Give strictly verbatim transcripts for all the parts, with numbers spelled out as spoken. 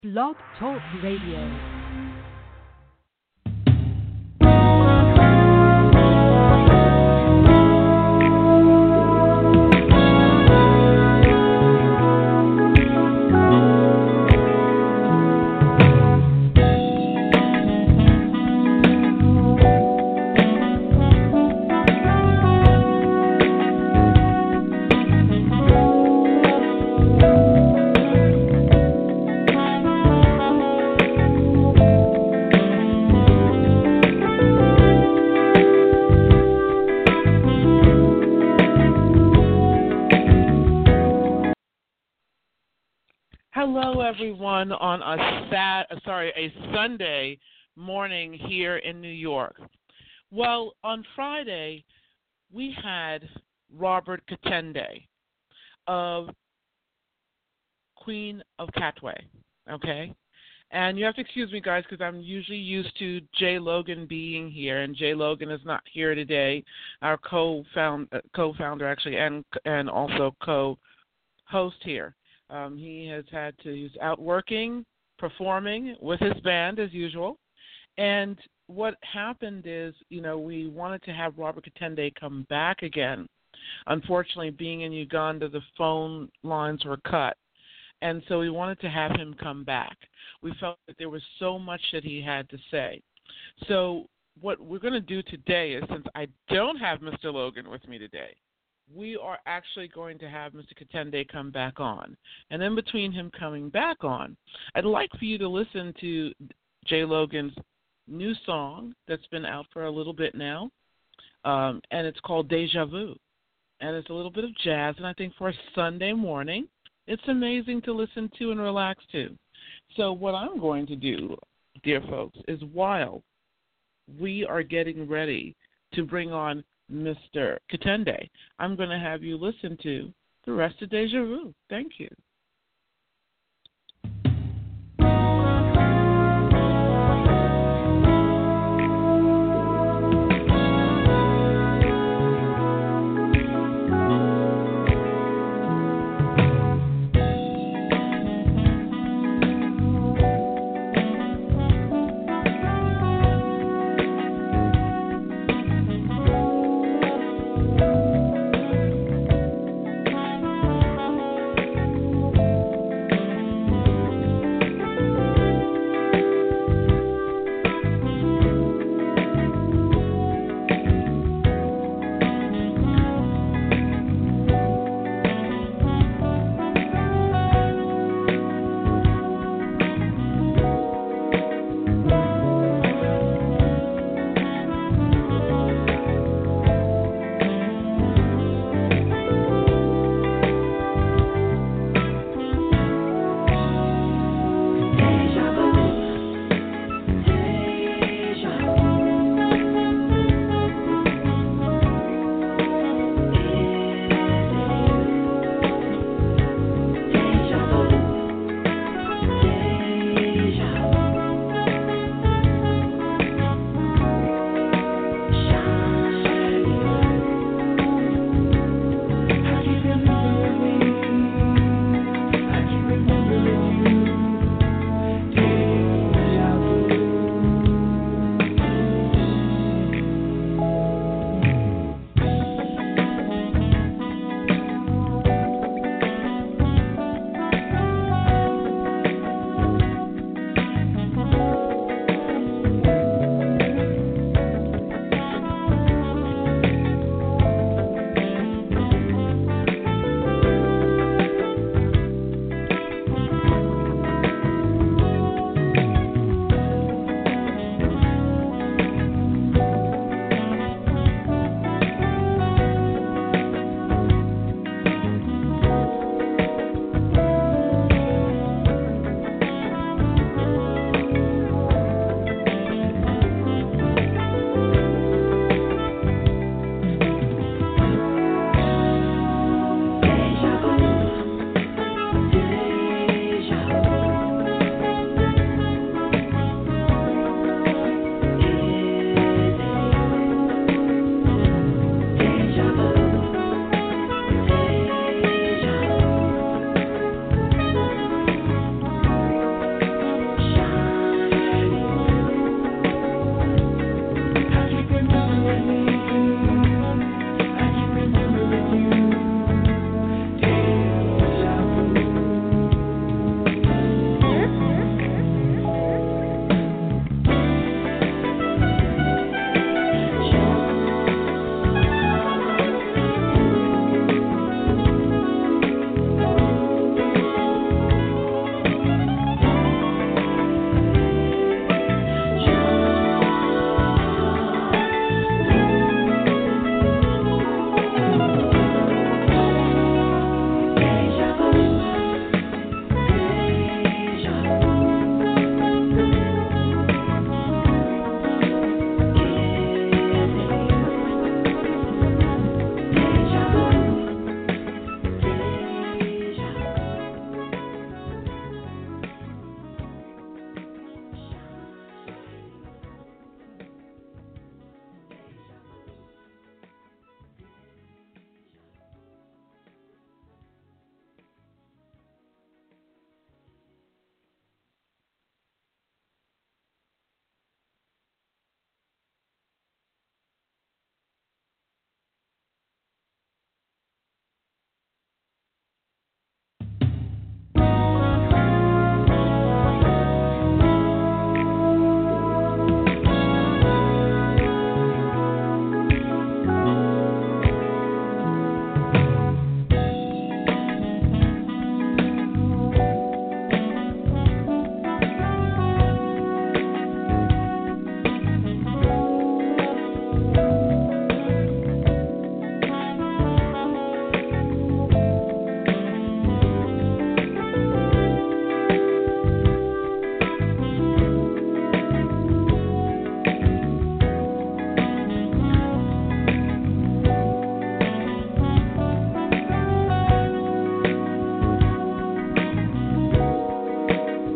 Blog Talk Radio. Hello, everyone, on a sat, uh, sorry, a Sunday morning here in New York. Well, on Friday, we had Robert Katende of Queen of Katwe, okay? And you have to excuse me, guys, because I'm usually used to Jay Logan being here, and Jay Logan is not here today, our co-found, uh, co-founder, actually, and and also co-host here. Um, he has had to, he's out working, performing with his band as usual. And what happened is, you know, we wanted to have Robert Katende come back again. Unfortunately, being in Uganda, the phone lines were cut. And so we wanted to have him come back. We felt that there was so much that he had to say. So what we're going to do today is, since I don't have Mister Logan with me today, we are actually going to have Mister Katende come back on. And in between him coming back on, I'd like for you to listen to Jay Logan's new song that's been out for a little bit now, um, and it's called Deja Vu. And it's a little bit of jazz, and I think for a Sunday morning, it's amazing to listen to and relax to. So what I'm going to do, dear folks, is while we are getting ready to bring on Mister Katende, I'm going to have you listen to the rest of Deja Vu. Thank you.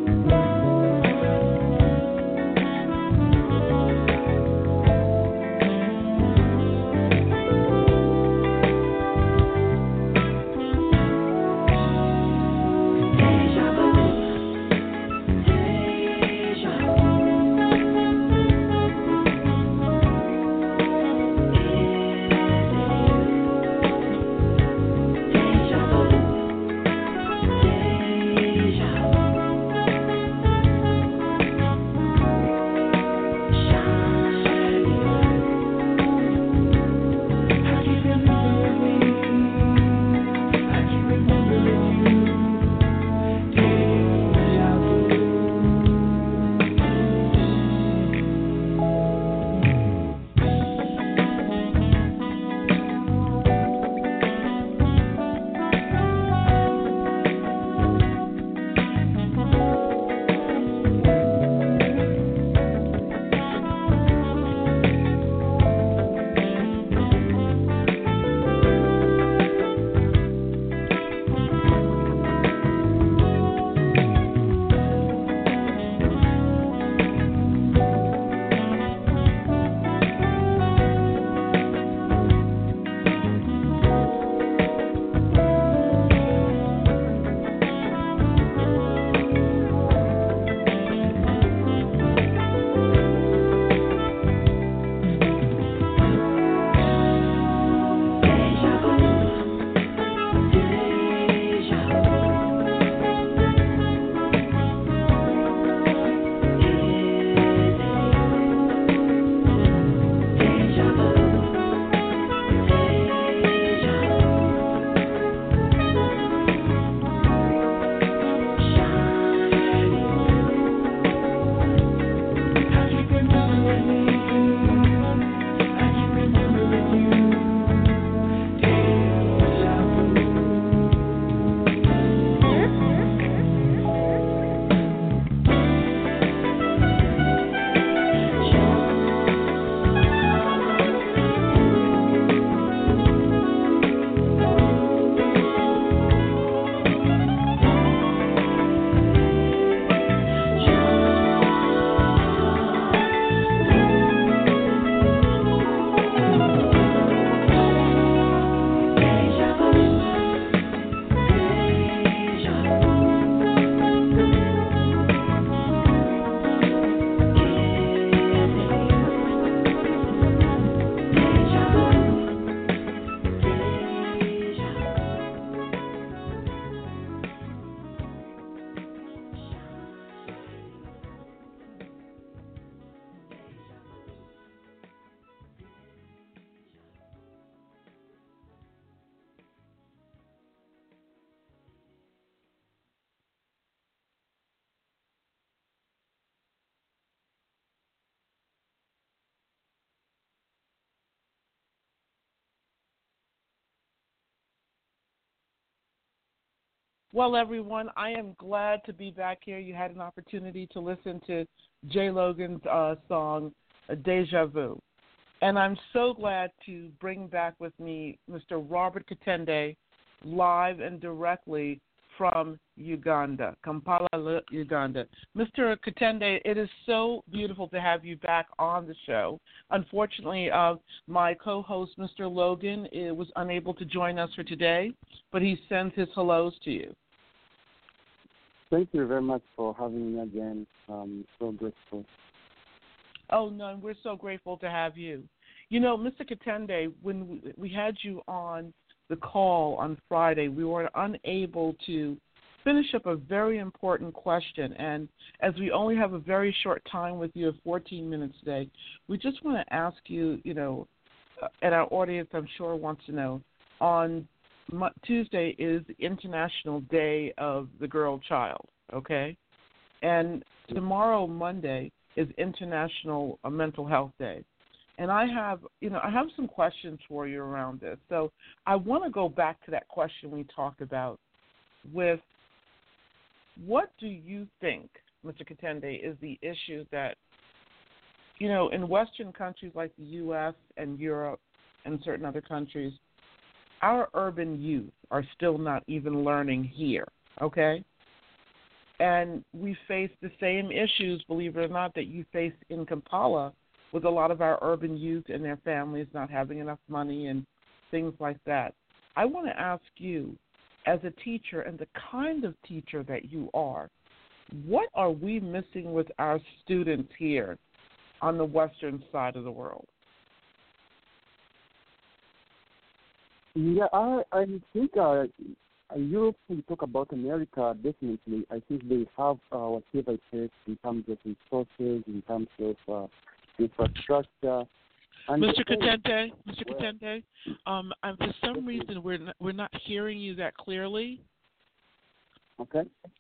Well, everyone, I am glad to be back here. You had an opportunity to listen to Jay Logan's uh, song, Deja Vu. And I'm so glad to bring back with me Mister Robert Katende, live and directly from Uganda, Kampala, Uganda. Mister Katende, it is so beautiful to have you back on the show. Unfortunately, uh, my co-host, Mister Logan, uh, was unable to join us for today, but he sends his hellos to you. Thank you very much for having me again. I'm so grateful. Oh, no, we're so grateful to have you. You know, Mister Katende, when we, we had you on the call on Friday, we were unable to finish up a very important question. And as we only have a very short time with you of fourteen minutes today, we just want to ask you, you know, and our audience, I'm sure, wants to know, on Tuesday is the International Day of the Girl Child, okay? And tomorrow, Monday, is International Mental Health Day. And I have, you know, I have some questions for you around this. So I want to go back to that question we talked about with what do you think, Mister Katende, is the issue that, you know, in Western countries like the U S and Europe and certain other countries, our urban youth are still not even learning here, okay? And we face the same issues, believe it or not, that you face in Kampala with a lot of our urban youth and their families not having enough money and things like that. I want to ask you, as a teacher and the kind of teacher that you are, what are we missing with our students here on the western side of the world? Yeah, I, I think uh, Europe, we talk about America, definitely. I think they have uh, whatever it takes in terms of resources, in terms of uh, infrastructure. And Mister the thing- Katente, Mister Well, Katente, um, and for some reason we're not, we're not hearing you that clearly. Okay.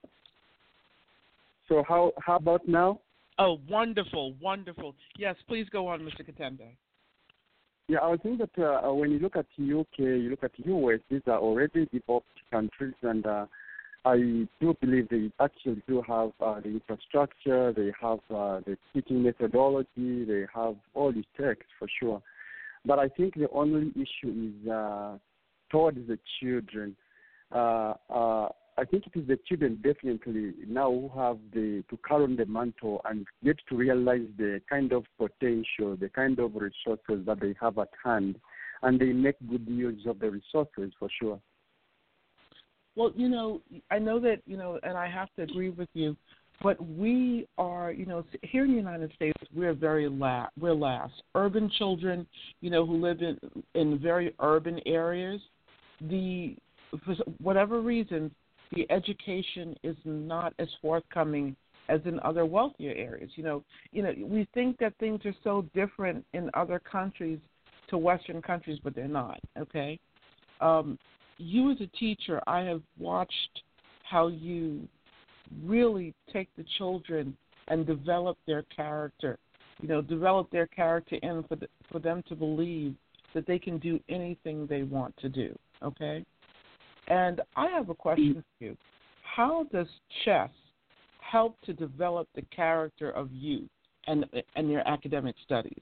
So how how about now? Oh, wonderful, wonderful. Yes, please go on, Mister Katente. Yeah, I think that uh, when you look at U K, you look at U S, these are already developed countries, and uh, I do believe they actually do have uh, the infrastructure, they have uh, the teaching methodology, they have all it takes for sure. But I think the only issue is uh, towards the children. Uh, uh, I think it is the children definitely now who have the to carry on the mantle and get to realize the kind of potential, the kind of resources that they have at hand, and they make good use of the resources for sure. Well, you know, I know that, you know, and I have to agree with you, but we are, you know, here in the United States, we're very la- we're last. Urban children, you know, who live in in very urban areas, the for whatever reason, the education is not as forthcoming as in other wealthier areas. You know, you know, we think that things are so different in other countries to Western countries, but they're not. Okay. Um, you as a teacher, I have watched how you really take the children and develop their character, you know, develop their character in for, the, for them to believe that they can do anything they want to do, okay? And I have a question for you. How does chess help to develop the character of youth and, and their academic studies?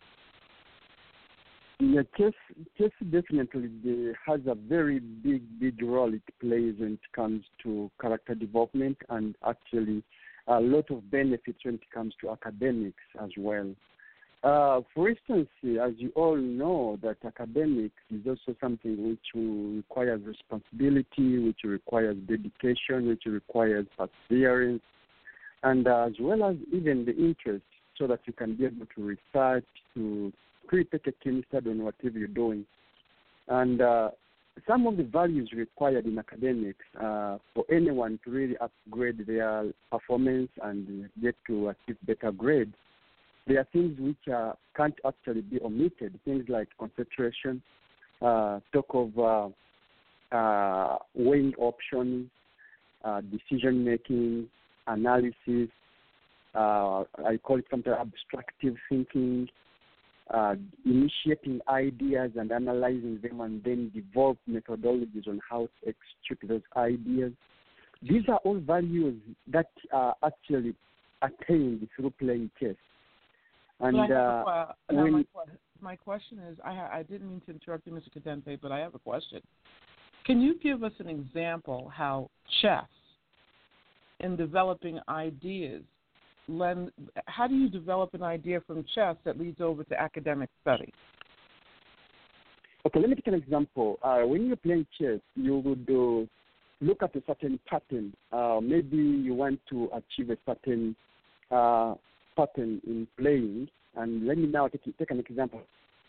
Yeah, chess, chess definitely the, has a very big, big role it plays when it comes to character development and actually a lot of benefits when it comes to academics as well. Uh, for instance, as you all know, that academics is also something which requires responsibility, which requires dedication, which requires perseverance, and uh, as well as even the interest, so that you can be able to research, to really take a keen study on whatever you're doing. And uh, some of the values required in academics uh, for anyone to really upgrade their performance and get to achieve better grades, there are things which uh, can't actually be omitted, things like concentration, uh, talk of uh, uh, weighing options, uh, decision-making, analysis, uh, I call it sometimes abstractive thinking, uh, initiating ideas and analyzing them and then develop methodologies on how to execute those ideas. These are all values that are actually attained through playing chess. And I have a, uh, now when, my, my question is, I, I didn't mean to interrupt you, Mister Katente, but I have a question. Can you give us an example how chess, in developing ideas, lend, how do you develop an idea from chess that leads over to academic study? Okay, let me take an example. Uh, when you're playing chess, you would uh, look at a certain pattern. Uh, maybe you want to achieve a certain uh, pattern in playing. And let me now take, take an example.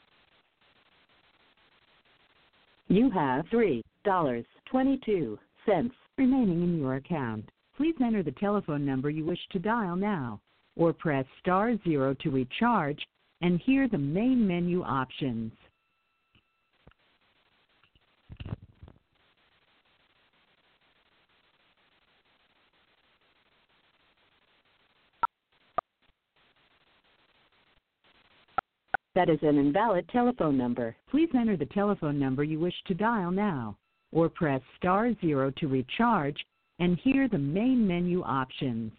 You have three dollars and twenty-two cents remaining in your account. Please enter the telephone number you wish to dial now, or press star zero to recharge and hear the main menu options. That is an invalid telephone number. Please enter the telephone number you wish to dial now, or press star zero to recharge and hear the main menu options.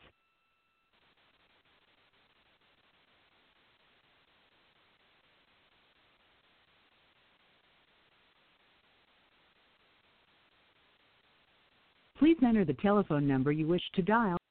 Please enter the telephone number you wish to dial.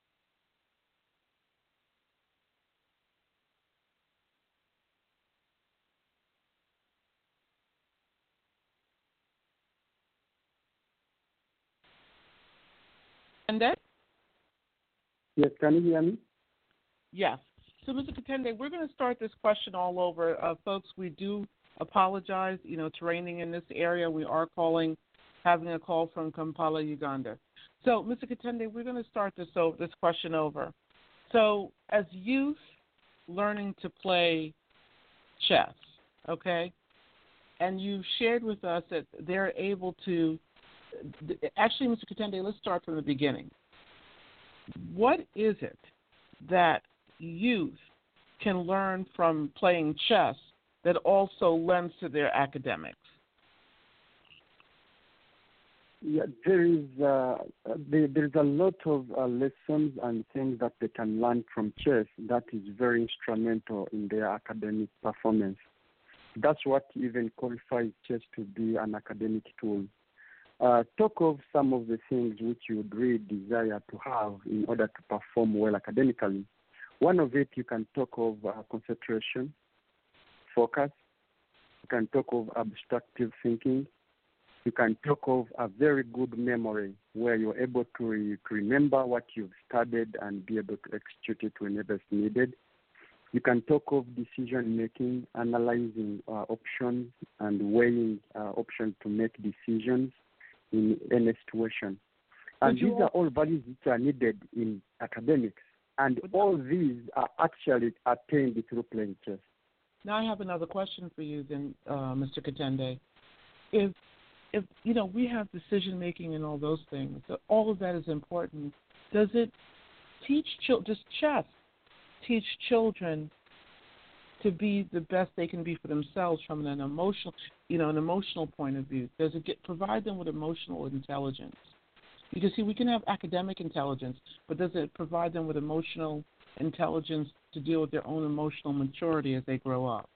Katende? Yes, can you hear me? Yes. So, Mister Katende, we're going to start this question all over. Uh, folks, we do apologize, you know, training in this area. We are calling, having a call from Kampala, Uganda. So, Mister Katende, we're going to start this, so, this question over. So, as youth learning to play chess, okay, and you shared with us that they're able to, actually, Mister Katende, let's start from the beginning. What is it that youth can learn from playing chess that also lends to their academics? Yeah, there is uh, there, there's a lot of uh, lessons and things that they can learn from chess that is very instrumental in their academic performance. That's what even qualifies chess to be an academic tool. Uh, talk of some of the things which you would really desire to have in order to perform well academically. One of it, you can talk of uh, concentration, focus. You can talk of abstractive thinking. You can talk of a very good memory where you're able to, re- to remember what you've studied and be able to execute it whenever it's needed. You can talk of decision making, analyzing uh, options and weighing uh, options to make decisions in any situation. And these are all values which are needed in academics. And all these are actually attained through playing chess. Now I have another question for you then, uh, Mister Katende. If If, you know, we have decision-making and all those things, so all of that is important. Does it teach children, does chess teach children to be the best they can be for themselves from an emotional, you know, an emotional point of view? Does it get, provide them with emotional intelligence? Because, see, we can have academic intelligence, but does it provide them with emotional intelligence to deal with their own emotional maturity as they grow up?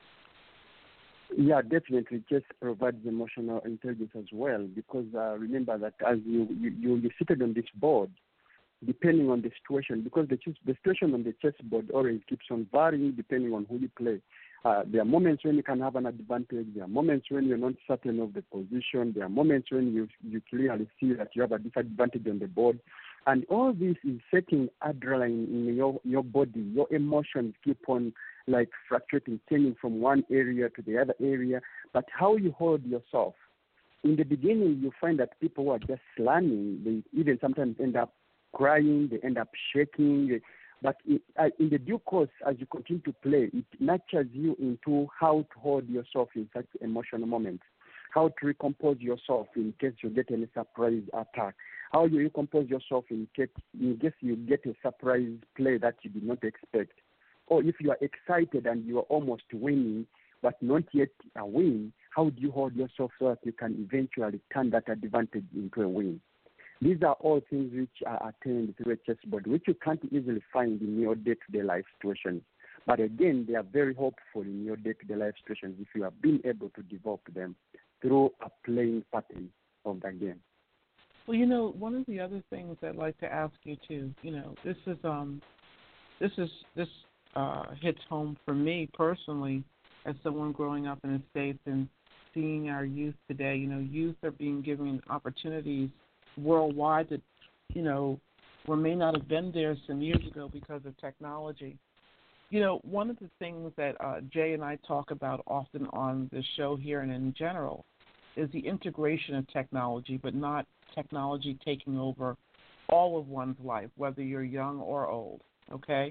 Yeah, definitely. Chess provides emotional intelligence as well, because uh, remember that as you, you, you, you seated on this board, depending on the situation, because the, the situation on the chessboard always keeps on varying depending on who you play. Uh, there are moments when you can have an advantage. There are moments when you're not certain of the position. There are moments when you, you clearly see that you have a disadvantage on the board. And all this is setting adrenaline in your, your body. Your emotions keep on like fluctuating, changing from one area to the other area. But how you hold yourself. In the beginning, you find that people who are just learning, they even sometimes end up crying, they end up shaking. But it, uh, in the due course, as you continue to play, it nurtures you into how to hold yourself in such emotional moments, how to recompose yourself in case you get any surprise attack, how you recompose yourself in case, in case you get a surprise play that you did not expect. Or if you are excited and you are almost winning, but not yet a win, how do you hold yourself so that you can eventually turn that advantage into a win? These are all things which are attained through a chessboard, which you can't easily find in your day-to-day life situations. But again, they are very helpful in your day-to-day life situations if you have been able to develop them through a playing pattern of the game. Well, you know, one of the other things I'd like to ask you too, you know, this is um, this is this uh, hits home for me personally as someone growing up in the States and seeing our youth today. You know, youth are being given opportunities worldwide that, you know, or may not have been there some years ago because of technology. You know, one of the things that uh, Jay and I talk about often on the show here and in general is the integration of technology, but not technology taking over all of one's life, whether you're young or old, okay?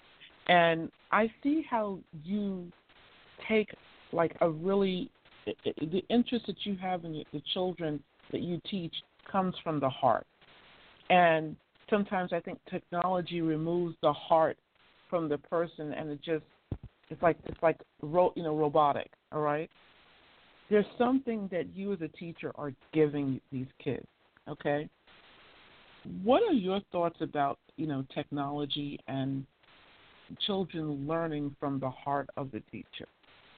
And I see how you take, like, a really, the interest that you have in the children that you teach comes from the heart. And sometimes I think technology removes the heart from the person, and it just, it's like, it's like, ro, you know, robotic, all right? There's something that you as a teacher are giving these kids, okay? What are your thoughts about, you know, technology and children learning from the heart of the teacher?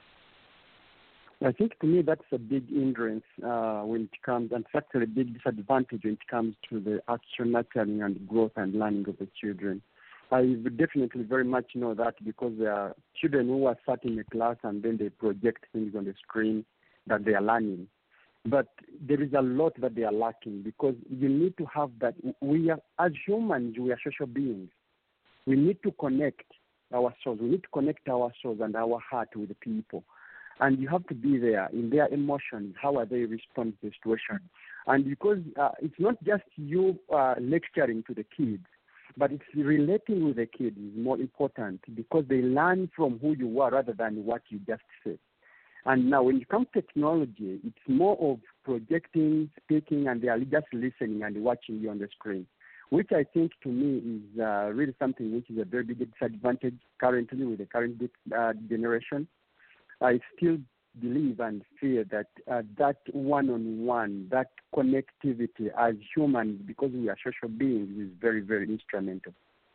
I think to me that's a big hindrance uh, when it comes, and it's actually a big disadvantage when it comes to the actual nurturing and growth and learning of the children. I would definitely very much know that because there are children who are sat in a class and then they project things on the screen that they are learning. But there is a lot that they are lacking because you need to have that. We are, as humans, we are social beings. We need to connect our souls. We need to connect our souls and our heart with the people. And you have to be there in their emotions. How are they responding to the situation? And because uh, it's not just you uh, lecturing to the kids, but it's relating with the kids is more important because they learn from who you are rather than what you just said. And now when it comes to technology, it's more of projecting, speaking, and they are just listening and watching you on the screen, which I think to me is uh, really something which is a very big disadvantage currently with the current uh, generation. I still believe and fear that uh, that one-on-one, that connectivity as humans, because we are social beings, is very, very instrumental.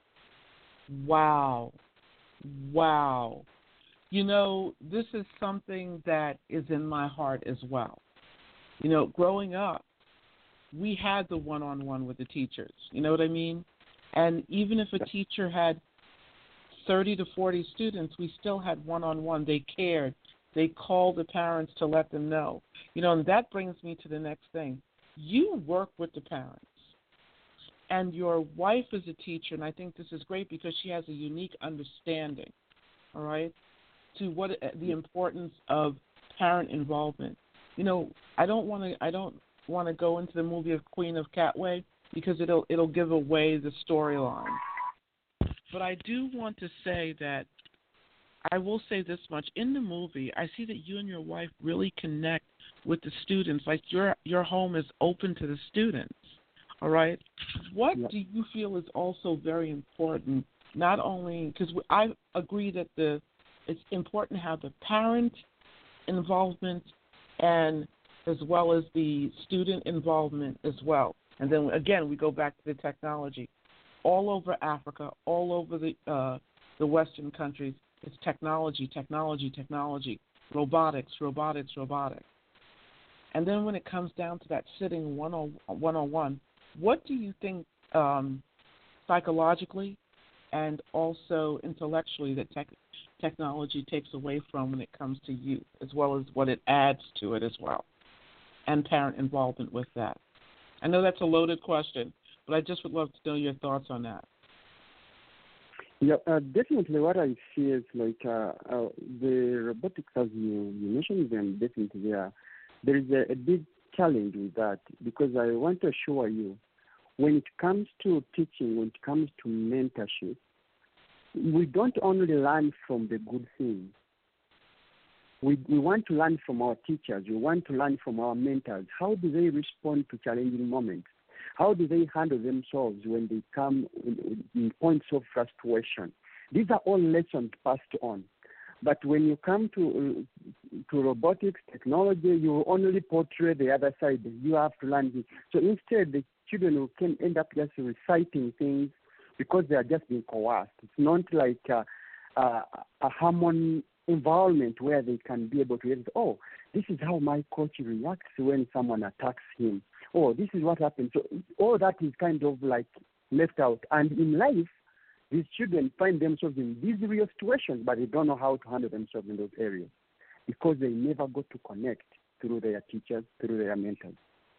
Wow. Wow. You know, this is something that is in my heart as well. You know, growing up, we had the one-on-one with the teachers. You know what I mean? And even if a teacher had thirty to forty students, we still had one-on-one. They cared. They called the parents to let them know. You know, and that brings me to the next thing. You work with the parents, and your wife is a teacher, and I think this is great because she has a unique understanding, all right, to what the importance of parent involvement. You know, I don't want to. I don't want to go into the movie of Queen of Katwe because it'll it'll give away the storyline. But I do want to say that I will say this much. In the movie, I see that you and your wife really connect with the students. Like your your home is open to the students. All right. What yep. do you feel is also very important? Not only because I agree that the it's important to have the parent involvement and as well as the student involvement as well. And then again, we go back to the technology. All over Africa, all over the uh, the Western countries, it's technology, technology, technology, robotics, robotics, robotics. And then when it comes down to that sitting one-on-one, what do you think um, psychologically and also intellectually that tech, technology takes away from when it comes to youth, as well as what it adds to it as well, and parent involvement with that? I know that's a loaded question, but I just would love to know your thoughts on that. Yeah, uh, definitely what I see is like uh, uh, the robotics, as you, you mentioned them, definitely there, there is a, a big challenge with that because I want to assure you, when it comes to teaching, when it comes to mentorship, we don't only learn from the good things. We, we want to learn from our teachers. We want to learn from our mentors. How do they respond to challenging moments? How do they handle themselves when they come in, in points of frustration? These are all lessons passed on. But when you come to uh, to robotics, technology, you only portray the other side. You have to learn this. So instead, the children can end up just reciting things because they are just being coerced. It's not like uh, uh, a harmony environment where they can be able to say, oh, this is how my coach reacts when someone attacks him. Oh, this is what happens. So all that is kind of like left out. And in life, these children find themselves in these real situations, but they don't know how to handle themselves in those areas because they never got to connect through their teachers, through their mentors.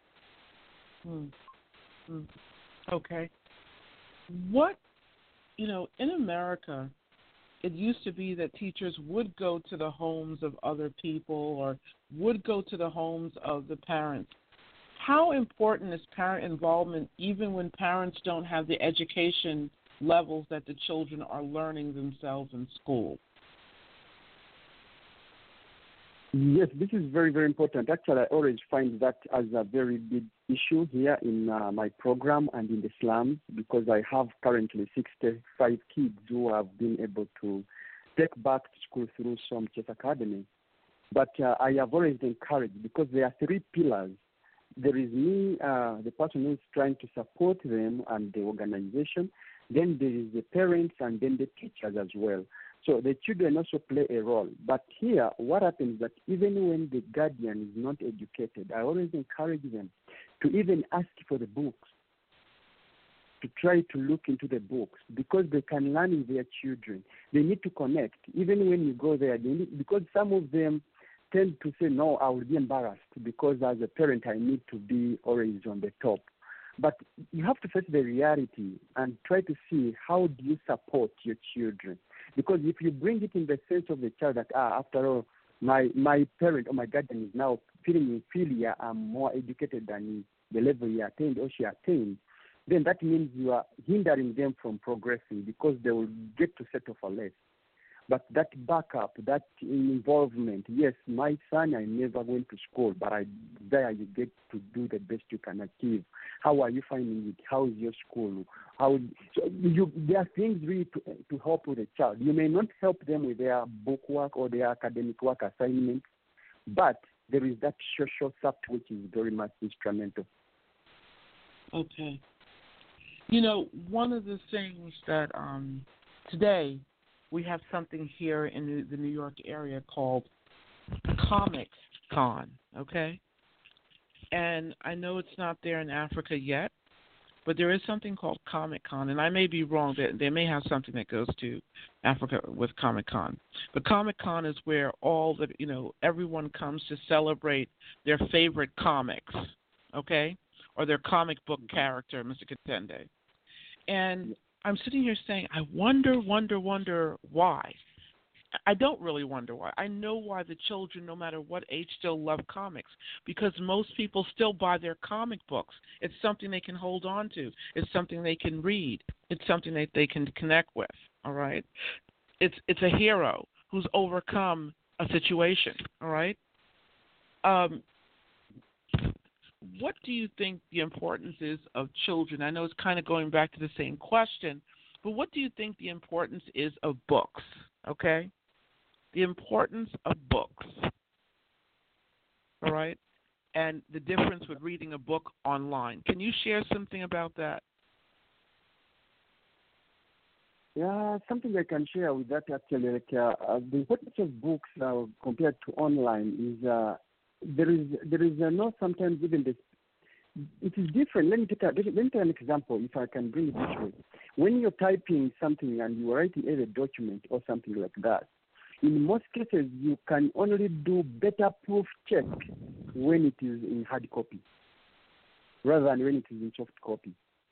Hmm. Hmm. Okay. What, you know, in America, it used to be that teachers would go to the homes of other people or would go to the homes of the parents. How important is parent involvement even when parents don't have the education levels that the children are learning themselves in school? Yes, this is very, very important. Actually, I always find that as a very big issue here in uh, my program and in the slums because I have currently sixty-five kids who have been able to take back to school through some Chess Academy. But uh, I have always encouraged because there are three pillars. There is me, uh, the person who is trying to support them and the organization. Then there is the parents and then the teachers as well. So the children also play a role. But here, what happens is that even when the guardian is not educated, I always encourage them to even ask for the books, to try to look into the books because they can learn with their children. They need to connect. Even when you go there, they need, because some of them tend to say, no, I will be embarrassed because as a parent, I need to be always on the top. But you have to face the reality and try to see how do you support your children. Because if you bring it in the sense of the child that, ah, after all, my, my parent or my guardian is now feeling inferior, I'm more educated than the level he attained or she attained, then that means you are hindering them from progressing because they will get to settle for less. But that backup, that involvement, yes, my son, I never went to school, but I there you get to do the best you can achieve. How are you finding it? How is your school? How so you, there are things really to, to help with a child. You may not help them with their book work or their academic work assignments, but there is that social support which is very much instrumental. Okay. You know, one of the things that um, today we have something here in the New York area called Comics Con, okay? And I know it's not there in Africa yet, but there is something called Comic Con, and I may be wrong. They, they may have something that goes to Africa with Comic Con. But Comic Con is where all the, you know, everyone comes to celebrate their favorite comics, okay, or their comic book character, Mister Katende. And I'm sitting here saying, I wonder, wonder, wonder why. I don't really wonder why. I know why the children, no matter what age, still love comics, because most people still buy their comic books. It's something they can hold on to. It's something they can read. It's something that they can connect with, all right? It's it's a hero who's overcome a situation, all right? Um, what do you think the importance is of children? I know it's kind of going back to the same question, but what do you think the importance is of books, okay? The importance of books, all right, and the difference with reading a book online. Can you share something about that? Yeah, something I can share with that actually. Like, uh, uh, the importance of books uh, compared to online is uh, there is there is uh, no sometimes even this. It is different. Let me take a, let me take an example, if I can bring it this way. When you're typing something and you're writing a document or something like that, in most cases you can only do better proof check when it is in hard copy rather than when it is in soft copy.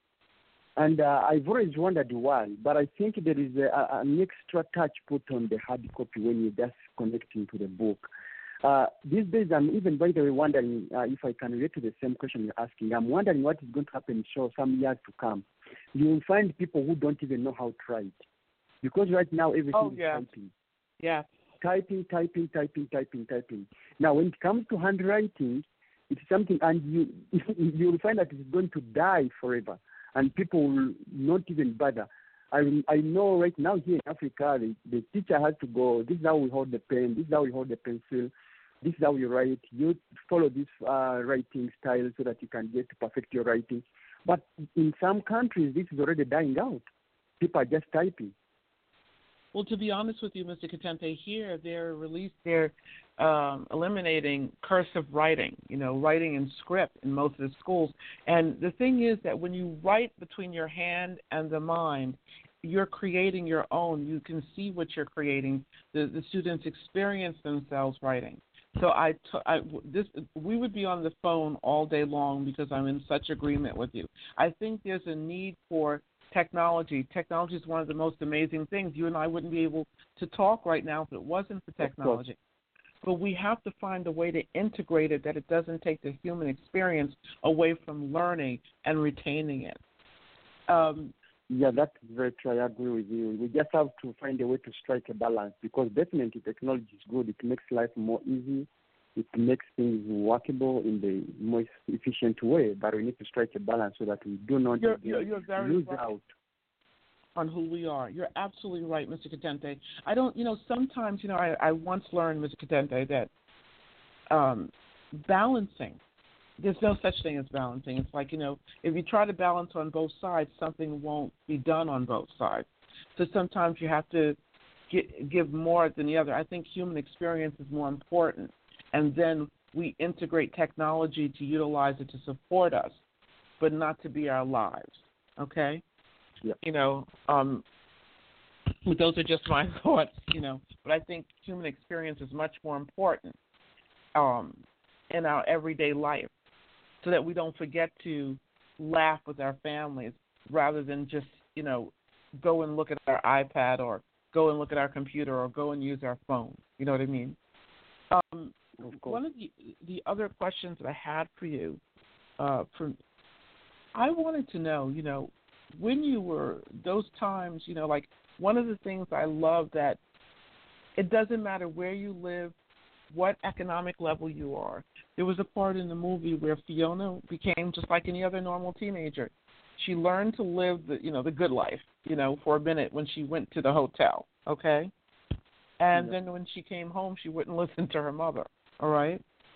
And uh, I've always wondered why, but I think there is a, an extra touch put on the hard copy when you're just connecting to the book. Uh, these days, I'm even, by the way, wondering uh, if I can relate to the same question you're asking. I'm wondering what is going to happen so some years to come. You will find people who don't even know how to write. Because right now, everything oh, yeah. is typing. Yeah. Typing, typing, typing, typing, typing. Now, when it comes to handwriting, it's something, and you you will find that it's going to die forever, and people will not even bother. I I know right now here in Africa, the, the teacher has to go, this is how we hold the pen, this is how we hold the pencil, this is how you write. You follow this uh, writing style so that you can get to perfect your writing. But in some countries, this is already dying out. People are just typing. Well, to be honest with you, Mister Katente, here they're released, they're um, eliminating cursive writing, you know, writing in script in most of the schools. And the thing is that when you write between your hand and the mind, you're creating your own. You can see what you're creating. The, the students experience themselves writing. So I, t- I, this, we would be on the phone all day long because I'm in such agreement with you. I think there's a need for technology. Technology is one of the most amazing things. You and I wouldn't be able to talk right now if it wasn't for technology. But we have to find a way to integrate it that it doesn't take the human experience away from learning and retaining it. Um, yeah, that's very true. I agree with you. We just have to find a way to strike a balance because definitely technology is good. It makes life more easy. It makes things workable in the most efficient way, but we need to strike a balance so that we do not you're, you're, you're very lose right out on who we are. You're absolutely right, Mister Katente. I don't, you know, sometimes, you know, I, I once learned, Mister Katente, that um, balancing, there's no such thing as balancing. It's like, you know, if you try to balance on both sides, something won't be done on both sides. So sometimes you have to get, give more than the other. I think human experience is more important. And then we integrate technology to utilize it to support us, but not to be our lives, okay? Yep. You know, um, those are just my thoughts, you know, but I think human experience is much more important. um, in our everyday life, so that we don't forget to laugh with our families rather than just, you know, go and look at our iPad or go and look at our computer or go and use our phone. You know what I mean? Um, Of course. one of the, the other questions that I had for you, uh, from, I wanted to know, you know, when you were, those times, you know, like one of the things I love that it doesn't matter where you live, what economic level you are. There was a part in the movie where Fiona became just like any other normal teenager. She learned to live the, you know, the good life, you know, for a minute when she went to the hotel, okay? And Yeah. then when she came home, she wouldn't listen to her mother, all right?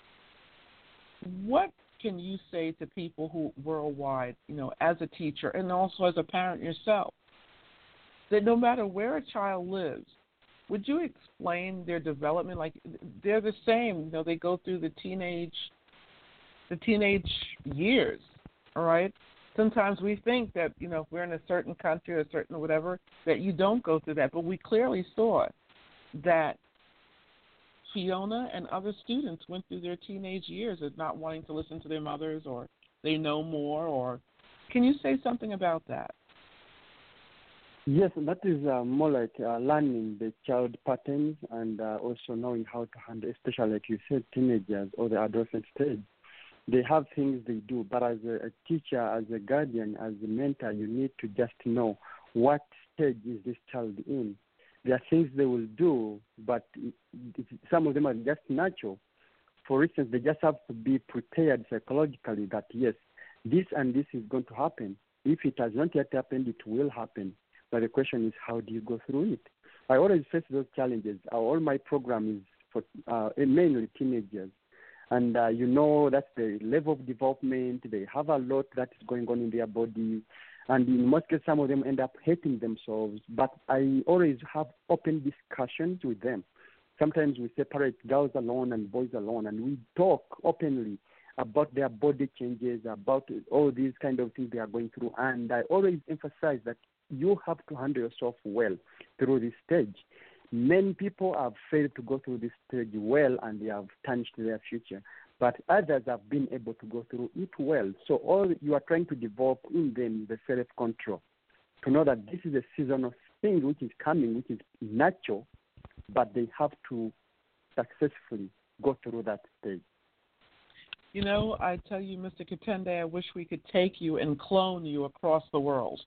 What can you say to people who worldwide, you know, as a teacher and also as a parent yourself, that no matter where a child lives, would you explain their development? Like they're the same, you know, they go through the teenage, the teenage years, all right? Sometimes we think that, you know, if we're in a certain country or a certain whatever, that you don't go through that. But we clearly saw that Fiona and other students went through their teenage years of not wanting to listen to their mothers or they know more. Or can you say something about that? Yes, that is uh, more like uh, learning the child patterns and uh, also knowing how to handle, especially like you said, teenagers or the adolescent stage. They have things they do, but as a, a teacher, as a guardian, as a mentor, you need to just know what stage is this child in. There are things they will do, but it, it, some of them are just natural. For instance, they just have to be prepared psychologically that, yes, this and this is going to happen. If it has not yet happened, it will happen. But the question is, how do you go through it? I always face those challenges. All my program is for uh, mainly teenagers. And uh, you know that's the level of development. They have a lot that is going on in their body. And in most cases, some of them end up hating themselves. But I always have open discussions with them. Sometimes we separate girls alone and boys alone, and we talk openly about their body changes, about all these kind of things they are going through. And I always emphasize that you have to handle yourself well through this stage. Many people have failed to go through this stage well, and they have tarnished their future. But others have been able to go through it well. So all you are trying to develop in them is the self-control, to know that this is a seasonal thing which is coming, which is natural, but they have to successfully go through that stage. You know, I tell you, Mister Katende, I wish we could take you and clone you across the world.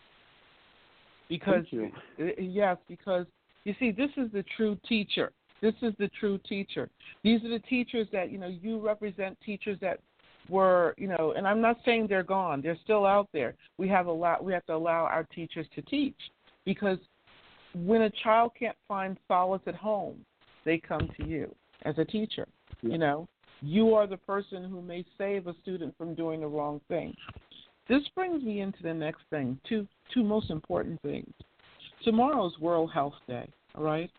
Because, Thank you. yes, because, you see, this is the true teacher. This is the true teacher. These are the teachers that, you know, you represent teachers that were, you know, and I'm not saying they're gone. They're still out there. We have a lot, we have to allow our teachers to teach, because when a child can't find solace at home, they come to you as a teacher. Yeah. You know, you are the person who may save a student from doing the wrong thing. This brings me into the next thing, two two most important things. Tomorrow's World Health Day, all right?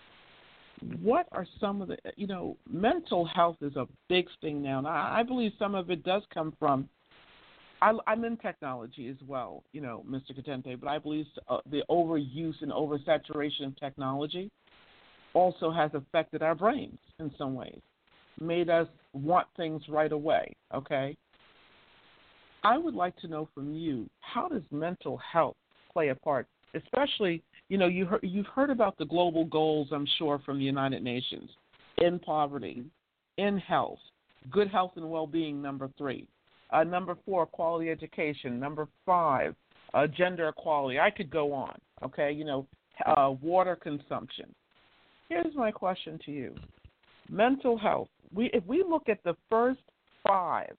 What are some of the, you know, mental health is a big thing now. And I, I believe some of it does come from, I, I'm in technology as well, you know, Mister Katente, but I believe uh, the overuse and oversaturation of technology also has affected our brains in some ways, made us want things right away, okay? I would like to know from you, how does mental health play a part, especially, you know, you heard, you've heard about the global goals, I'm sure, from the United Nations, in poverty, in health, good health and well-being, number three. Uh, number four, quality education. Number five, uh, gender equality. I could go on, okay, you know, uh, water consumption. Here's my question to you. Mental health. We, if we look at the first five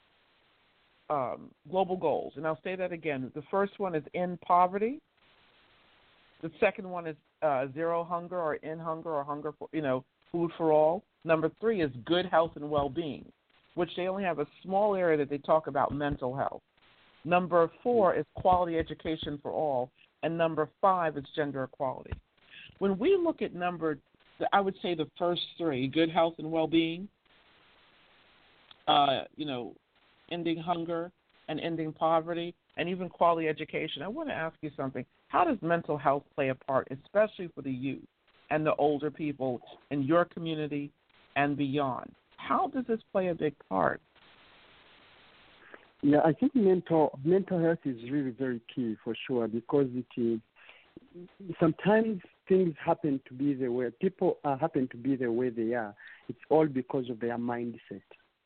um, global goals, and I'll say that again. The first one is in poverty. The second one is uh, zero hunger or in hunger or hunger for, you know, food for all. Number three is good health and well-being, which they only have a small area that they talk about mental health. Number four is quality education for all, and number five is gender equality. When we look at number, I would say the first three, good health and well-being, uh, you know, ending hunger and ending poverty, and even quality education, I want to ask you something. How does mental health play a part, especially for the youth and the older people in your community and beyond? How does this play a big part? Yeah, I think mental mental health is really very key for sure, because it is, sometimes things happen to be the way people uh, happen to be the way they are. It's all because of their mindset.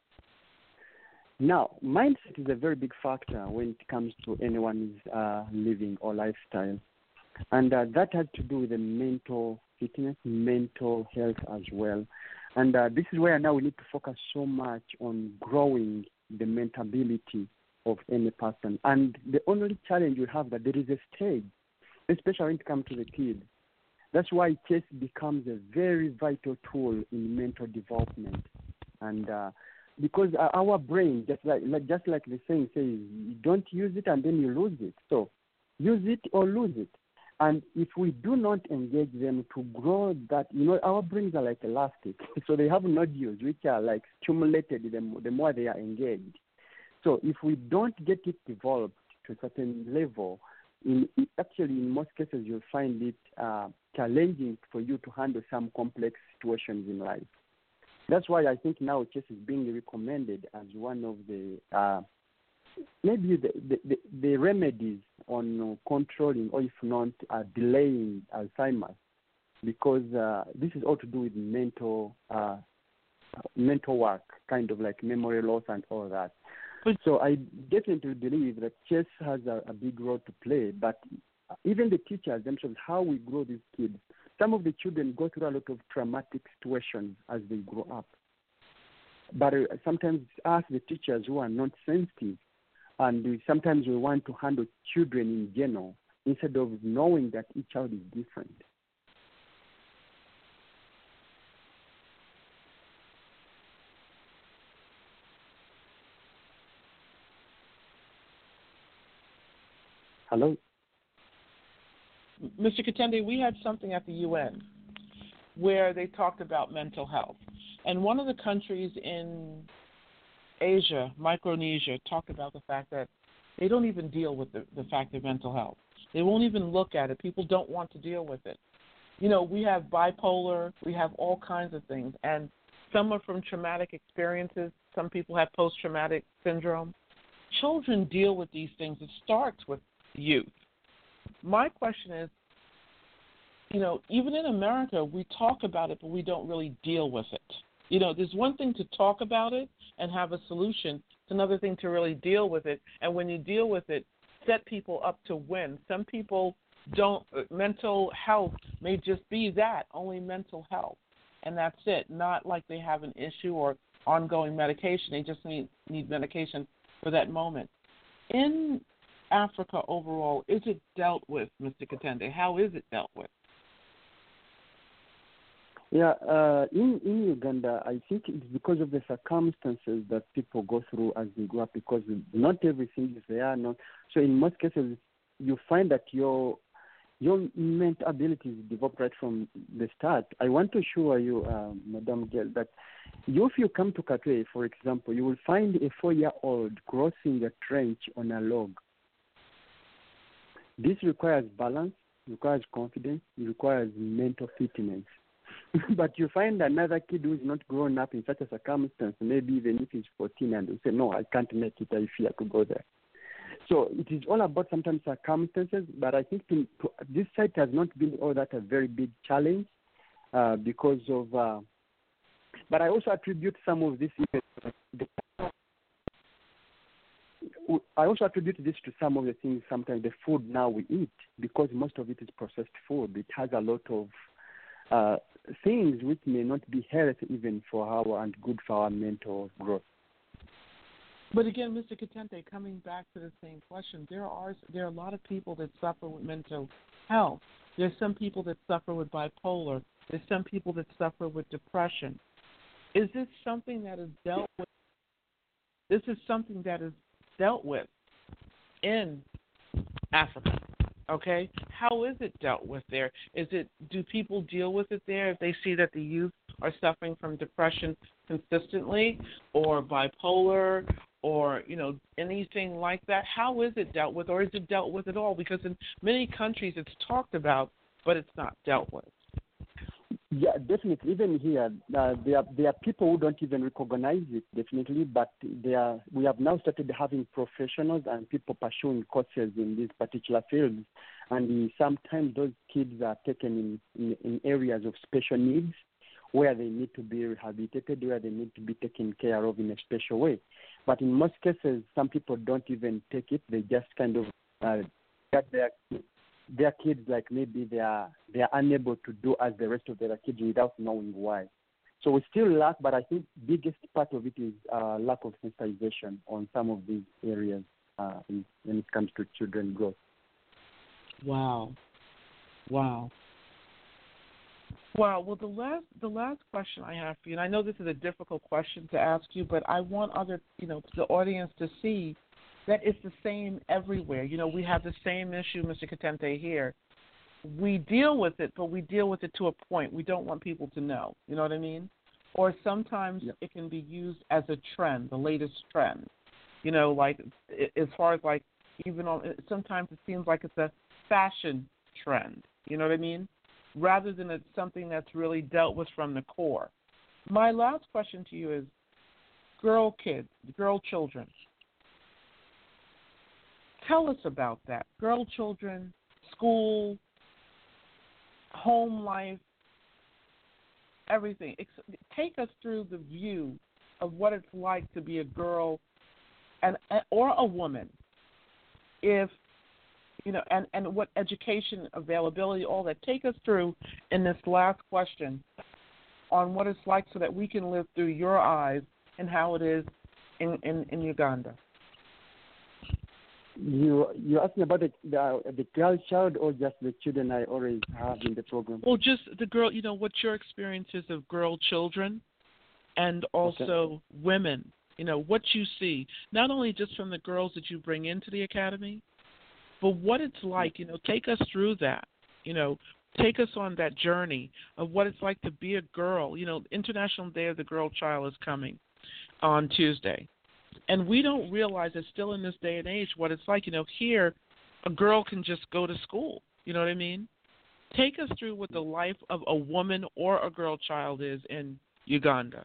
Now, mindset is a very big factor when it comes to anyone's uh, living or lifestyle, and uh, that has to do with the mental fitness, mental health as well. And uh, this is where now we need to focus so much on growing the mental ability of any person. And the only challenge we have that there is a stage, especially when it comes to the kids. That's why chess becomes a very vital tool in mental development. And uh, because our brain, just like, like just like the saying says, you don't use it and then you lose it. So use it or lose it. And if we do not engage them to grow that, you know, our brains are like elastic. So they have nodules which are like stimulated the, the more they are engaged. So if we don't get it developed to a certain level, in, actually in most cases you'll find it uh, challenging for you to handle some complex situations in life. That's why I think now chess is being recommended as one of the uh, maybe the, the, the, the remedies on controlling, or if not uh, delaying Alzheimer's, because uh, this is all to do with mental uh, mental work, kind of like memory loss and all that. So I definitely believe that chess has a, a big role to play, but even the teachers themselves, how we grow these kids. Some of the children go through a lot of traumatic situations as they grow up. But uh, sometimes it's us, the teachers, who are not sensitive, and we, sometimes we want to handle children in general instead of knowing that each child is different. Hello? Mister Katende, we had something at the U N where they talked about mental health. And one of the countries in Asia, Micronesia, talked about the fact that they don't even deal with the, the fact of mental health. They won't even look at it. People don't want to deal with it. You know, we have bipolar, we have all kinds of things, and some are from traumatic experiences. Some people have post-traumatic syndrome. Children deal with these things. It starts with youth. My question is, you know, even in America, we talk about it, but we don't really deal with it. You know, there's one thing to talk about it and have a solution. It's another thing to really deal with it. And when you deal with it, set people up to win. Some people don't, mental health may just be that, only mental health. And that's it, not like they have an issue or ongoing medication. They just need, need medication for that moment. In Africa overall, is it dealt with, Mister Katende? How is it dealt with? Yeah, uh, in, in Uganda, I think it's because of the circumstances that people go through as they grow up, because not everything is there. Not, so in most cases, you find that your your mental abilities develop right from the start. I want to assure you, uh, Madam Gel, that you, if you come to Katwe, for example, you will find a four-year-old crossing a trench on a log. This requires balance, requires confidence, it requires mental fitness. But you find another kid who is not grown up in such a circumstance, maybe even if he's fourteen, and will say, no, I can't make it, I fear to go there. So it is all about sometimes circumstances, but I think to, to, this site has not been all that a very big challenge uh, because of, uh, but I also attribute some of this, I also attribute this to some of the things, sometimes the food now we eat, because most of it is processed food. It has a lot of uh, things which may not be healthy even for our and good for our mental growth. But again, Mister Katente, coming back to the same question, there are there are a lot of people that suffer with mental health. There's some people that suffer with bipolar. There's some people that suffer with depression. Is this something that is dealt with? This is something that is dealt with in Africa. Okay, how is it dealt with there? Is it do people deal with it there if they see that the youth are suffering from depression consistently, or bipolar, or you know anything like that? How is it dealt with, or is it dealt with at all? Because in many countries it's talked about, but it's not dealt with. Yeah, definitely. Even here, uh, there are there are people who don't even recognize it. Definitely, but they are. We have now started having professionals and people pursuing courses in these particular fields, and uh, sometimes those kids are taken in, in in areas of special needs, where they need to be rehabilitated, where they need to be taken care of in a special way. But in most cases, some people don't even take it. They just kind of uh, get their their kids, like maybe they are they are unable to do as the rest of their kids without knowing why. So we still lack, but I think biggest part of it is uh, lack of sensitization on some of these areas uh, in, when it comes to children growth. Wow, wow, wow. Well, the last the last question I have for you, and I know this is a difficult question to ask you, but I want other you know the audience to see that it's the same everywhere. You know, we have the same issue, Mister Katente, here. We deal with it, but we deal with it to a point. We don't want people to know. You know what I mean? Or sometimes Yep. it can be used as a trend, the latest trend. You know, like as far as like even on, sometimes it seems like it's a fashion trend. You know what I mean? Rather than it's something that's really dealt with from the core. My last question to you is, girl kids, girl children. Tell us about that. Girl children, school, home life, everything. Take us through the view of what it's like to be a girl and or a woman, if you know, and, and what education availability, all that. Take us through in this last question on what it's like so that we can live through your eyes and how it is in, in, in Uganda. You you asking about the, the the girl child or just the children I already have in the program? Well, just the girl. You know, what your experience is of girl children, and also Okay. women. You know, what you see, not only just from the girls that you bring into the academy, but what it's like. You know, take us through that. You know, take us on that journey of what it's like to be a girl. You know, International Day of the Girl Child is coming on Tuesday. And we don't realize that still in this day and age what it's like. You know, here a girl can just go to school. You know what I mean? Take us through what the life of a woman or a girl child is in Uganda.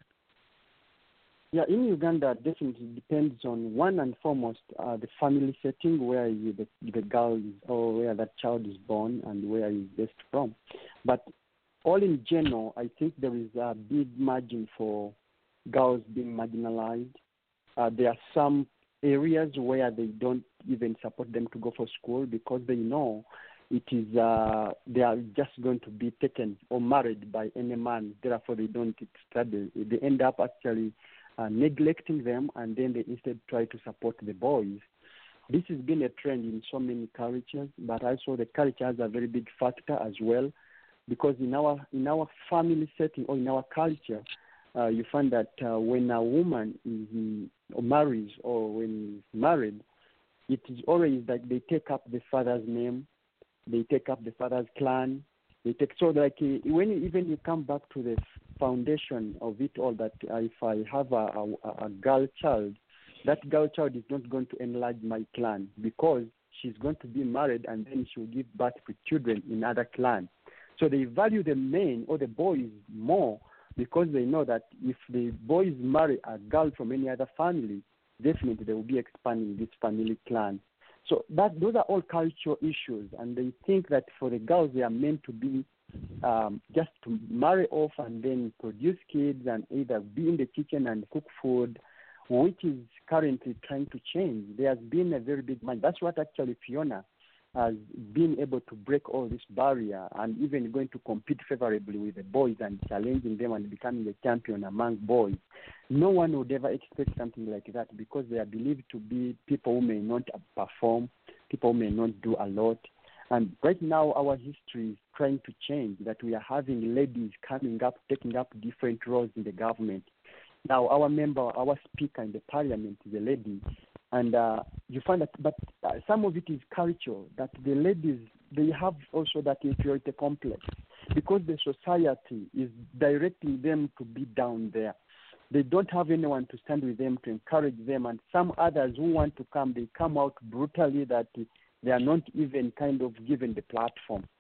Yeah, in Uganda, definitely depends on one and foremost uh, the family setting where you, the the girl is or where that child is born and where he's based from. But all in general, I think there is a big margin for girls being marginalized. Uh, there are some areas where they don't even support them to go for school because they know it is uh, they are just going to be taken or married by any man. Therefore, they don't study. They end up actually uh, neglecting them, and then they instead try to support the boys. This has been a trend in so many cultures, but also the culture has a very big factor as well, because in our in our family setting or in our culture, uh, you find that uh, when a woman is or marries or when is married, it is always that they take up the father's name, they take up the father's clan, they take so like uh, when even you come back to the foundation of it all, that uh, if I have a, a, a girl child, that girl child is not going to enlarge my clan because she's going to be married and then she'll give birth to children in other clans. So they value the men or the boys more because they know that if the boys marry a girl from any other family, definitely they will be expanding this family clan. So that those are all cultural issues, and they think that for the girls they are meant to be um, just to marry off and then produce kids and either be in the kitchen and cook food, which is currently trying to change. There has been a very big mind. That's what actually Fiona has been able to break all this barrier and even going to compete favorably with the boys and challenging them and becoming a champion among boys. No one would ever expect something like that because they are believed to be people who may not perform, people who may not do a lot. And right now our history is trying to change, that we are having ladies coming up, taking up different roles in the government. Now our member, our speaker in the parliament is a lady. And uh, you find that, but uh, some of it is cultural, that the ladies, they have also that inferiority complex because the society is directing them to be down there. They don't have anyone to stand with them, to encourage them, and some others who want to come, they come out brutally that they are not even kind of given the platform.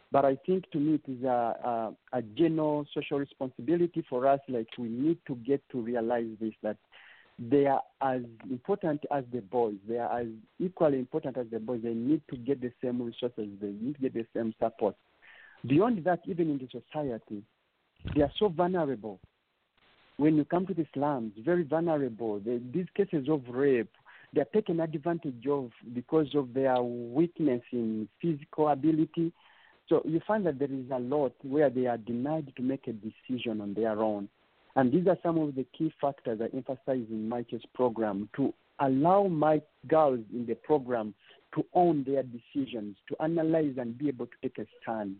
But I think to me it is a, a, a general social responsibility for us. Like we need to get to realize this, that they are as important as the boys. They are as equally important as the boys. They need to get the same resources. They need to get the same support. Beyond that, even in the society, they are so vulnerable. When you come to the slums, very vulnerable. They, these cases of rape, they are taken advantage of because of their weakness in physical ability. So you find that there is a lot where they are denied to make a decision on their own. And these are some of the key factors I emphasize in my chess program, to allow my girls in the program to own their decisions, to analyze and be able to take a stand.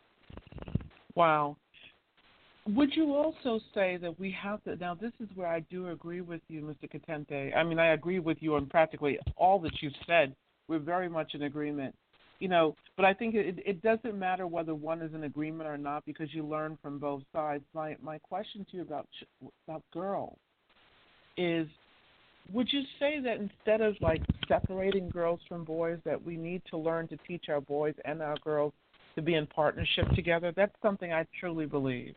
Wow. Would you also say that we have to, now this is where I do agree with you, Mister Katente. I mean, I agree with you on practically all that you've said. We're very much in agreement. You know, but I think it, it doesn't matter whether one is in agreement or not, because you learn from both sides. My my question to you about about girls is, would you say that instead of like separating girls from boys, that we need to learn to teach our boys and our girls to be in partnership together? That's something I truly believe.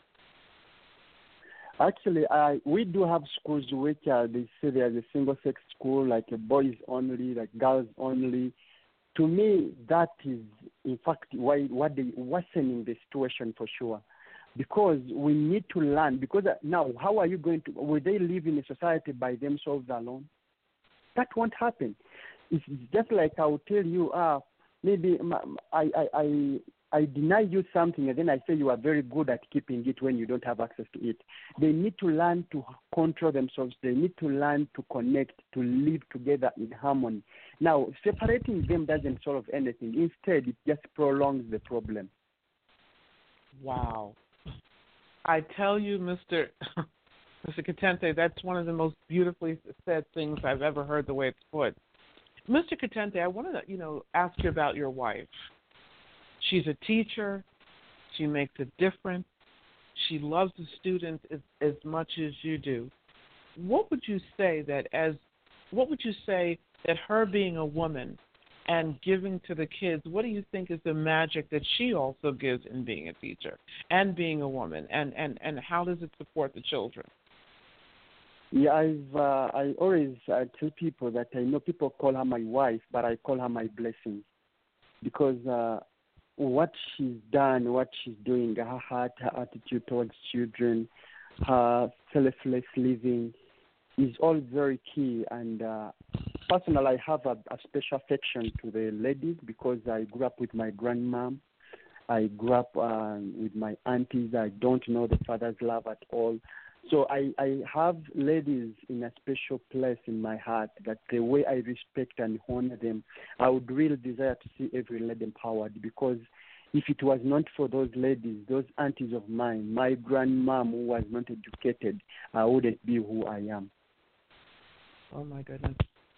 Actually, I, we do have schools which are, they say there's a single-sex school, like a boys only, like girls only. To me, that is, in fact, why what they worsening the situation for sure, because we need to learn. Because now, how are you going to? Will they live in a society by themselves alone? That won't happen. It's just like I will tell you, ah, maybe I I I I deny you something, and then I say you are very good at keeping it when you don't have access to it. They need to learn to control themselves. They need to learn to connect, to live together in harmony. Now, separating them doesn't solve anything. Instead, it just prolongs the problem. Wow. I tell you, Mister Mister Katente, that's one of the most beautifully said things I've ever heard, the way it's put. Mister Katente, I want to, you know, ask you about your wife. She's a teacher. She makes a difference. She loves the students as, as much as you do. What would you say that as, what would you say that her being a woman and giving to the kids, what do you think is the magic that she also gives in being a teacher and being a woman, and, and, and how does it support the children? Yeah, I've uh, I always uh, tell people that I know people call her my wife, but I call her my blessing, because uh, what she's done, what she's doing, her heart, her attitude towards children, her selfless living is all very key. And uh, personally, I have a, a special affection to the ladies because I grew up with my grandmom. I grew up uh, with my aunties. I don't know the father's love at all. So I, I have ladies in a special place in my heart, that the way I respect and honor them, I would really desire to see every lady empowered, because if it was not for those ladies, those aunties of mine, my grandmom who was not educated, I wouldn't be who I am. Oh, my goodness.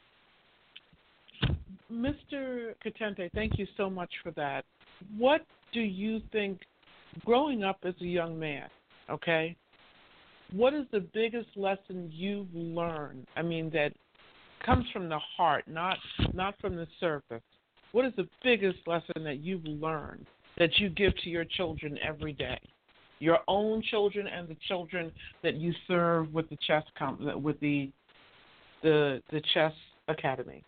Mister Katente, thank you so much for that. What do you think, growing up as a young man, okay, what is the biggest lesson you've learned? I mean, that comes from the heart, not not from the surface. What is the biggest lesson that you've learned that you give to your children every day, your own children and the children that you serve with the chess com- with the the the chess academy?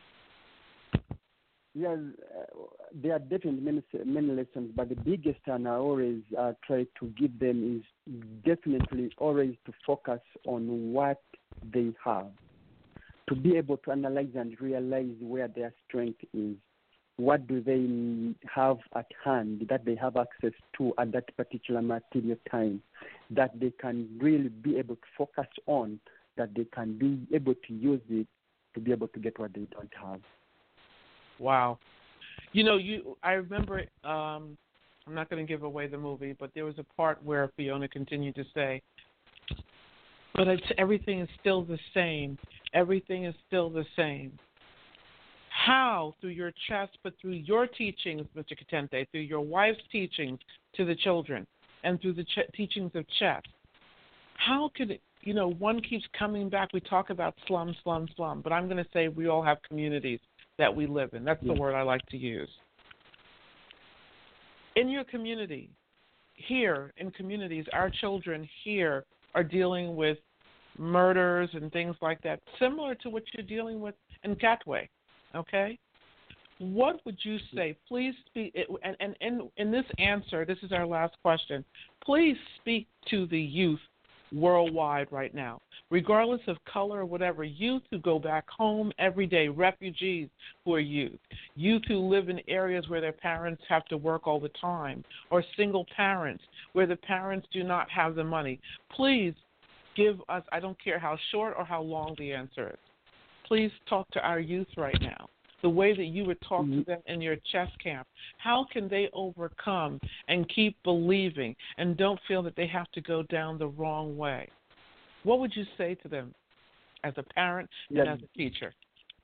Yeah, uh, there are definitely many, many lessons, but the biggest one I always uh, try to give them is definitely always to focus on what they have, to be able to analyze and realize where their strength is. What do they have at hand that they have access to at that particular material time, that they can really be able to focus on, that they can be able to use it to be able to get what they don't have. Wow. You know, you. I remember, um, I'm not going to give away the movie, but there was a part where Fiona continued to say, but it's, everything is still the same. Everything is still the same. How, through your chess, but through your teachings, Mister Katente, through your wife's teachings to the children, and through the ch- teachings of chess, how could it, you know, one keeps coming back. We talk about slum, slum, slum, but I'm going to say we all have communities that we live in. That's the word I like to use. in your community, here in communities, our children here are dealing with murders and things like that, similar to what you're dealing with in Katwe, okay? What would you say? Please speak, and, and, and in this answer, this is our last question, please speak to the youth worldwide right now, regardless of color or whatever, youth who go back home every day, refugees who are youth, youth who live in areas where their parents have to work all the time, or single parents where the parents do not have the money. Please give us, I don't care how short or how long the answer is, please talk to our youth right now. The way that you would talk to them in your chess camp, how can they overcome and keep believing and don't feel that they have to go down the wrong way? What would you say to them as a parent and yeah. as a teacher?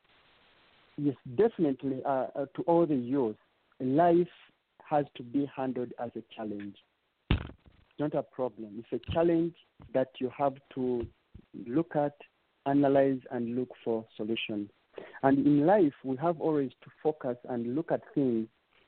Yes, definitely. Uh, uh, to all the youth, life has to be handled as a challenge. It's not a problem. It's a challenge that you have to look at, analyze, and look for solutions. And in life, we have always to focus and look at things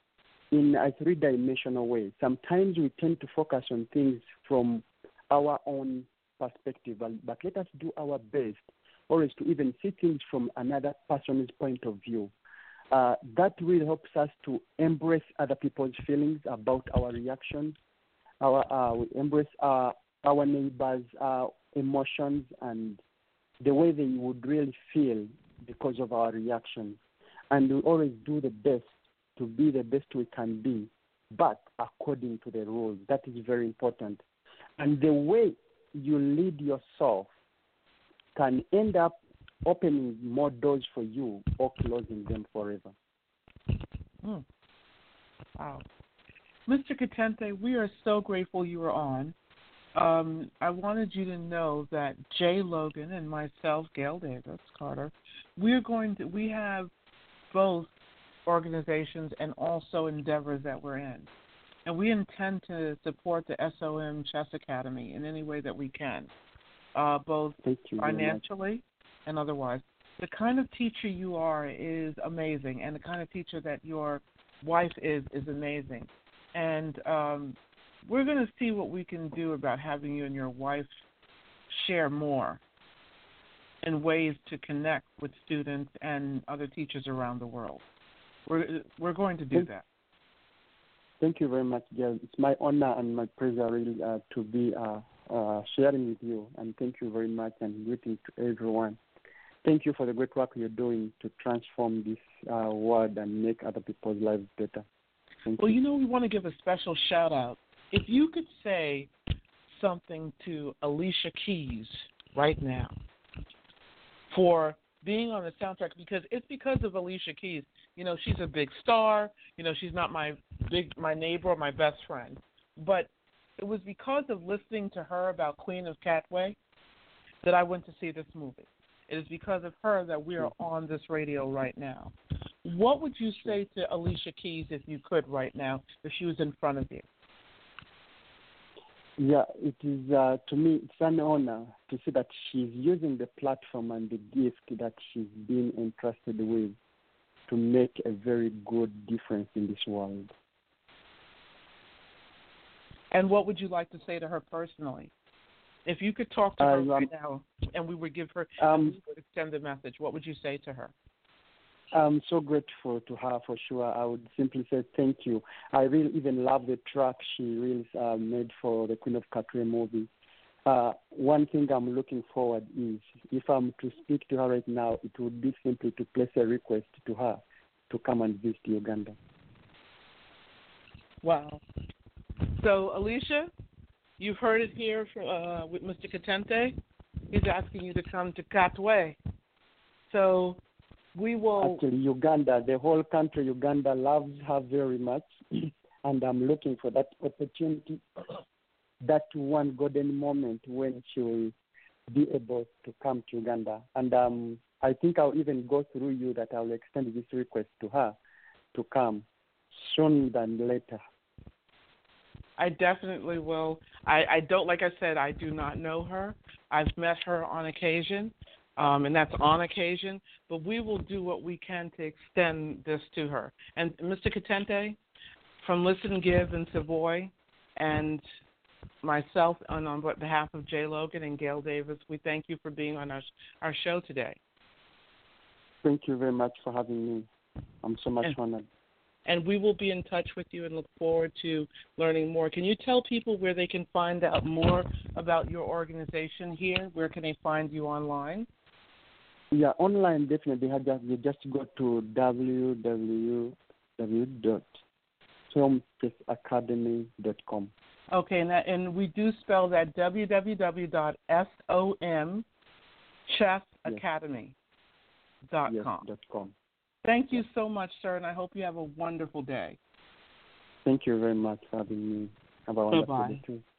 in a three-dimensional way. Sometimes we tend to focus on things from our own perspective, but, but let us do our best always to even see things from another person's point of view. Uh, that really helps us to embrace other people's feelings about our reactions. Our, uh, we embrace our, our neighbors' uh, emotions and the way they would really feel because of our reactions. And we always do the best to be the best we can be, but according to the rules. That is very important. And the way you lead yourself can end up opening more doors for you or closing them forever. Hmm. Wow. Mister Katente, we are so grateful you were on. Um, I wanted you to know that Jay Logan and myself, Gail Davis Carter, we're going to, we have both organizations and also endeavors that we're in. And we intend to support the S O M Chess Academy in any way that we can, uh, both financially and otherwise. The kind of teacher you are is amazing, and the kind of teacher that your wife is is amazing. And um, we're going to see what we can do about having you and your wife share more in ways to connect with students and other teachers around the world. We're we're going to do that. Thank you very much, Gail. It's my honor and my pleasure really uh, to be uh, uh, sharing with you. And thank you very much, and greetings to everyone. Thank you for the great work you're doing to transform this uh, world and make other people's lives better. Thank well, you. you know, we want to give a special shout out. If you could say something to Alicia Keys right now for being on the soundtrack, because it's because of Alicia Keys. You know, she's a big star. You know, she's not my big my neighbor or my best friend. But it was because of listening to her about Queen of Katwe that I went to see this movie. It is because of her that we are on this radio right now. What would you say to Alicia Keys if you could right now, if she was in front of you? Yeah, it is, uh, to me, it's an honor to see that she's using the platform and the gift that she's been entrusted with to make a very good difference in this world. And what would you like to say to her personally? If you could talk to her um, right now and we would give her, um, we would extend the message, what would you say to her? I'm so grateful to her for sure. I would simply say thank you. I really even love the track she really uh, made for the Queen of Katwe movie. Uh, one thing I'm looking forward is if I'm to speak to her right now, it would be simply to place a request to her to come and visit Uganda. Wow. So, Alicia, you've heard it here from, uh, with Mister Katente. He's asking you to come to Katwe. So we will... Actually, Uganda, the whole country, Uganda loves her very much, and I'm looking for that opportunity, that one golden moment when she will be able to come to Uganda. And um, I think I'll even go through you that I'll extend this request to her to come sooner than later. I definitely will. I, I don't, like I said, I do not know her. I've met her on occasion, um, and that's on occasion, but we will do what we can to extend this to her. And Mister Katente, from Listen, Give, and Savoy, and myself, and on behalf of Jay Logan and Gail Davis, we thank you for being on our our show today. Thank you very much for having me. I'm so much and, honored. And we will be in touch with you and look forward to learning more. Can you tell people where they can find out more about your organization here? Where can they find you online? Yeah, online definitely. You just go to w w w dot film chef academy dot com. Okay, and, that, and we do spell that w w w dot som chef academy dot com. Yes, dot com. Thank you so much, sir, and I hope you have a wonderful day. Thank you very much for having me. Have a wonderful Bye-bye. day too.